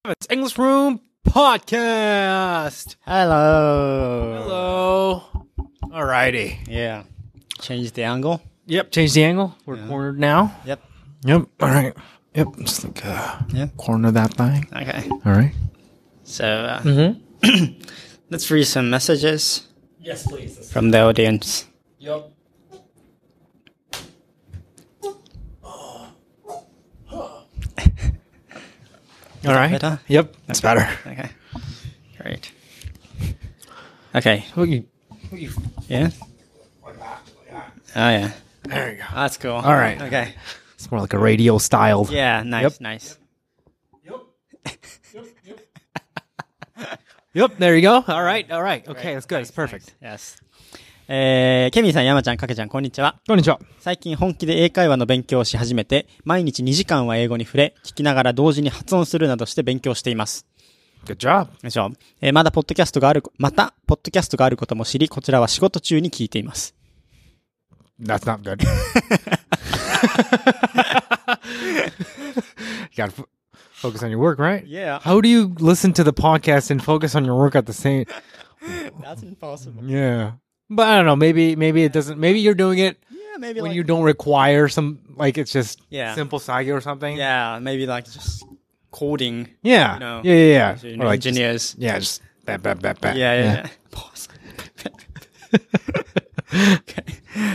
It's English Room Podcast. Hello. Alrighty. Yeah. Change the angle. Yep. Change the angle. We're cornered now. Yep. Yep. All right. Yep. Just like corner that thing. Okay. All right. So let's read some messages Yes, please. from the audience. Yep. All right. Better? Yep. It's better. Okay. Great. Okay. Yeah. Oh yeah. There you go. That's cool. All right. Okay. It's more like a radio style. Yeah. Nice. Yep. Nice. Yep. There you go. All right. All right. Okay. That's good. It's perfect. Yes. ケミーさん、山ちゃん、かけちゃん、こんにちは。 こんにちは。 最近本気で英会話の勉強をし始めて、毎日2時間は英語に触れ、聞きながら同時に発音するなどして勉強しています。 Good job. またポッドキャストがあることも知り、こちらは仕事中に聞いています。 That's not good. You gotta focus on your work, right? Yeah. How do you listen to the podcast and focus on your work at the same? That's impossible. Yeah. But I don't know. Maybe it doesn't. Maybe you're doing it Yeah, maybe when like, you don't require some, like it's just Yeah. simple sage or something. Yeah, maybe like just coding. Yeah. You know, Yeah. You Or know, like just- engineers. just bat. Yeah. Pause. Okay.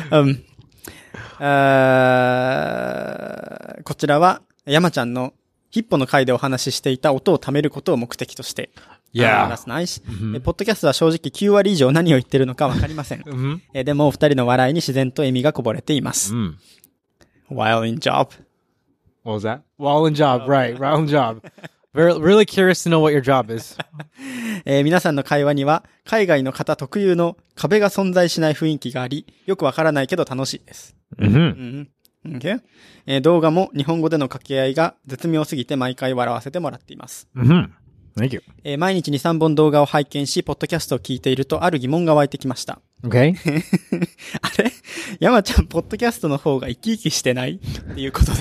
こちらは山ちゃんのヒッポの回でお話ししていた音を貯めることを目的として。 Yeah. That's nice. ポッドキャストは正直9割以上何を言ってるのかわかりません。 Mm-hmm. でもお二人の笑いに自然と笑みがこぼれています。 Mm. While in job. What was that? While in job, right? While in job. Really curious to know what your job is. 皆さんの会話には海外の方特有の壁が存在しない雰囲気があり、よくわからないけど楽しいです。 Mm-hmm. Okay. 動画も日本語での掛け合いが絶妙すぎて毎回笑わせてもらっています。 Mm-hmm. Thank you. 毎日2、3本動画を拝見し、ポッドキャストを聞いているとある疑問が湧いてきました。 Okay. あれ山ちゃん、ポッドキャストの方が生き生きしてないっていうことです。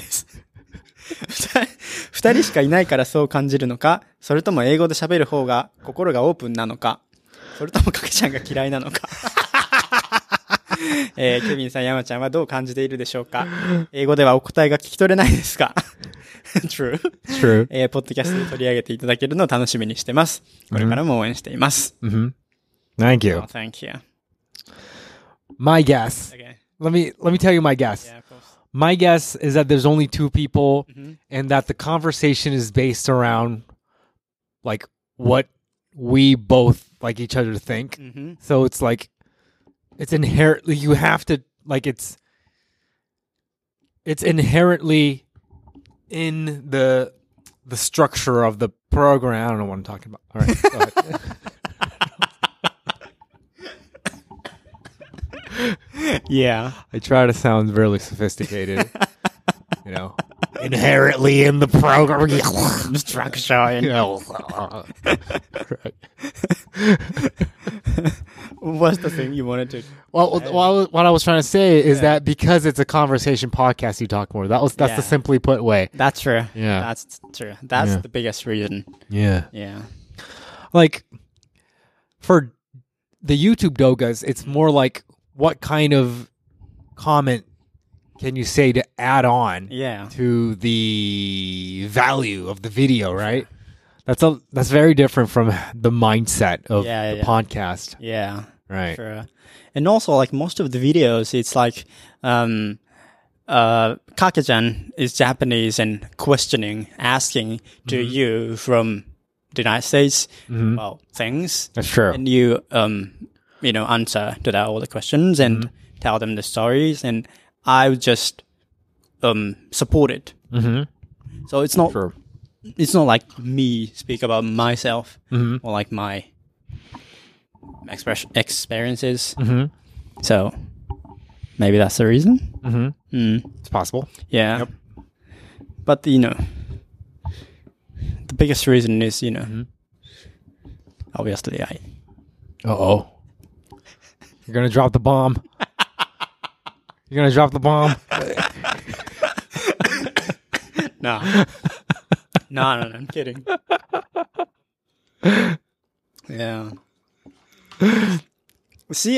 二人しかいないからそう感じるのか、それとも英語で喋る方が心がオープンなのか、それともかけちゃんが嫌いなのか。ケビンさん、山ちゃんはどう感じているでしょうか。英語ではお答えが聞き取れないですか。True. ポッドキャストで取り上げていただけるのを楽しみにしてます。これからも応援しています。 Mm-hmm. Thank you. Oh, thank you. My guess. Okay. Let me tell you my guess. Yeah, of course. My guess is that there's only two people Mm-hmm. and that the conversation is based around like what we both like each other to think. Mm-hmm. So it's like it's inherently you have to like it's inherently in the structure of the program. I don't know what I'm talking about. All right. Go ahead. Yeah. I try to sound really sophisticated. You know, inherently in the program. Structure. Right. What's the thing you wanted to? Well, what I was trying to say is that because it's a conversation podcast, you talk more. That's the simply put way. That's true. Yeah. That's true. That's the biggest reason. Yeah. Yeah. Like for the YouTube dogas, it's more like what kind of comment can you say to add on to the value of the video, right? That's very different from the mindset of the podcast. Yeah. Right. True. And also, like most of the videos, it's like, Kake-chan is Japanese and asking to you from the United States, well, things. That's true. And you, answer to all the questions and tell them the stories. And I would just, support it. Mm-hmm. So it's not, True. It's not like me speak about myself or like my experiences. Mm-hmm. So maybe that's the reason. Mm-hmm. It's possible. Yeah. Yep. But, the biggest reason is, obviously Uh-oh. You're going to drop the bomb. You're going to drop the bomb. No, I'm kidding. Yeah. See,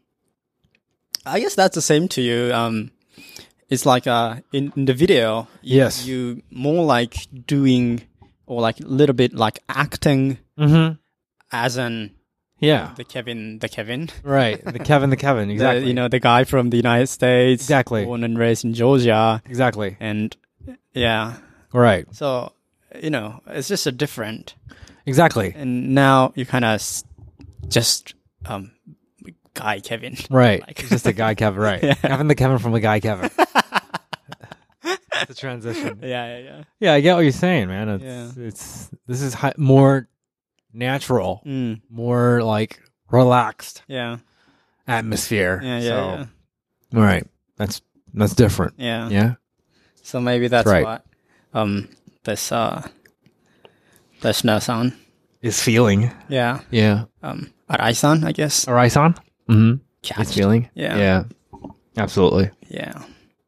I guess that's the same to you. It's like in the video, you more like doing or like a little bit like acting as an the Kevin, right? The Kevin, exactly. The guy from the United States, exactly, born and raised in Georgia, exactly, and right. So it's just a different, exactly, and now you kind of just guy Kevin. Right. Like. Just a guy Kevin, right. Yeah. Kevin from the guy Kevin. It's a transition. Yeah. Yeah, I get what you're saying, man. This is more natural, more like relaxed atmosphere. Yeah. All right. That's different. Yeah. Yeah. So maybe that's right. What this listener-san is feeling. Yeah. Yeah. Arai-san, I guess. Arai-san? Mm-hmm. Catch. It's feeling. Yeah. Absolutely. Yeah.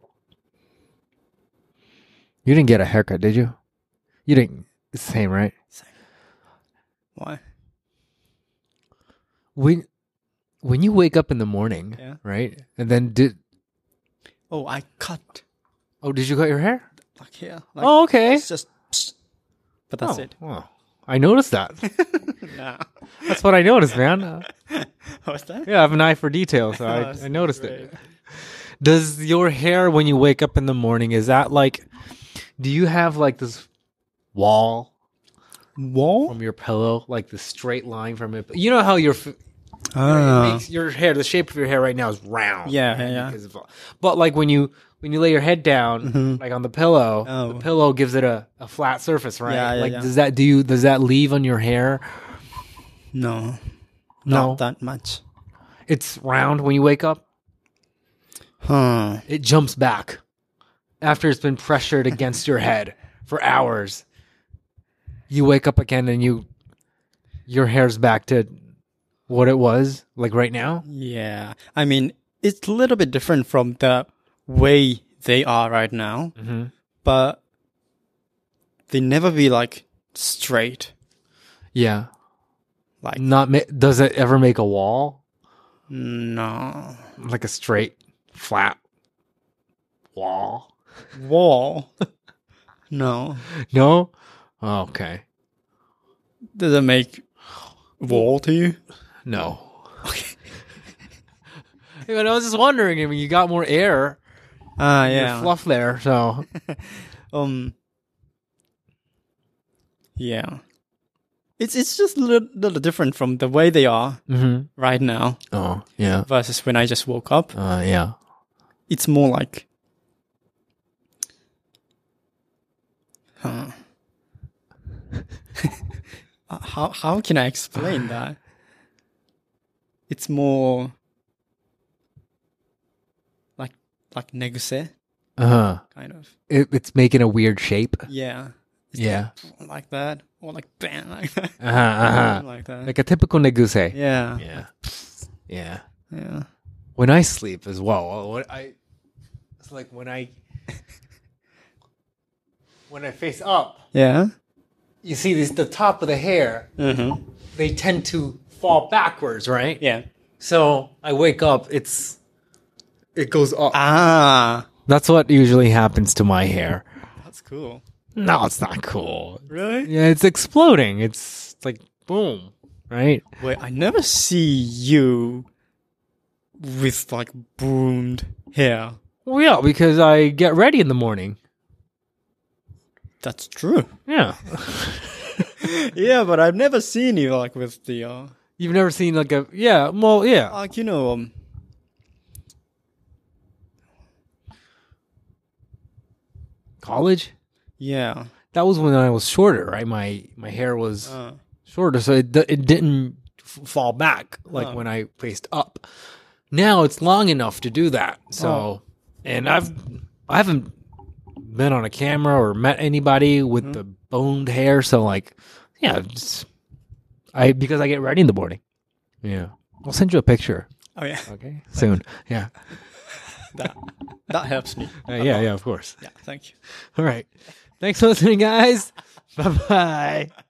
You didn't get a haircut, did you? You didn't. It's the same, right? Same. Why? When you wake up in the morning, right? And then I cut. Oh, did you cut your hair? Like here. Like, okay. It's just. But that's it. Oh, I noticed that. No. That's what I noticed, man. What's that? Yeah, I have an eye for detail, so I noticed it. Does your hair, when you wake up in the morning, is that like, do you have like this wall from your pillow, like the straight line from it? You know how it makes your hair, the shape of your hair right now is round. Yeah. But like when you lay your head down, like on the pillow, the pillow gives it a flat surface, right? Does that leave on your hair? No, not that much. It's round when you wake up. It jumps back after it's been pressured against your head for hours. You wake up again and your hair's back to what it was like right now. Yeah, I mean it's a little bit different from the way they are right now, but they never be like straight. Yeah, like does it ever make a wall? No, like a straight, flat wall. No. Oh, okay. Does it make wall to you? No. Okay. I was just wondering. I mean, you got more air. Yeah. Fluff there, so. Yeah. It's just a little different from the way they are right now. Oh, yeah. Versus when I just woke up. Yeah. It's more like. How can I explain that? It's more like neguse. Kind of. It's making a weird shape. Yeah. Yeah. Like that. Or like bam, like that. Like that. Like a typical neguse. Yeah. Yeah. Yeah. When I sleep as well, it's like when I face up. Yeah. You see the top of the hair. They tend to fall backwards, right? Yeah. So I wake up, it goes up. That's what usually happens to my hair. That's cool. No, it's not cool. Really? Yeah, it's exploding. It's like boom, right? Wait, I never see you with like broomed hair. Well, yeah, because I get ready in the morning. That's true. Yeah. Yeah, but I've never seen you like with the. You've never seen like a like college. Yeah, that was when I was shorter, right? My hair was shorter, so it didn't fall back like when I faced up. Now it's long enough to do that. So, and I haven't been on a camera or met anybody with the boned hair. So like, yeah, because I get ready in the morning. Yeah, I'll send you a picture. Oh yeah. Okay. Soon. Yeah. That helps me. Yeah, of course. Yeah, thank you. All right. Thanks for listening, guys. Bye-bye.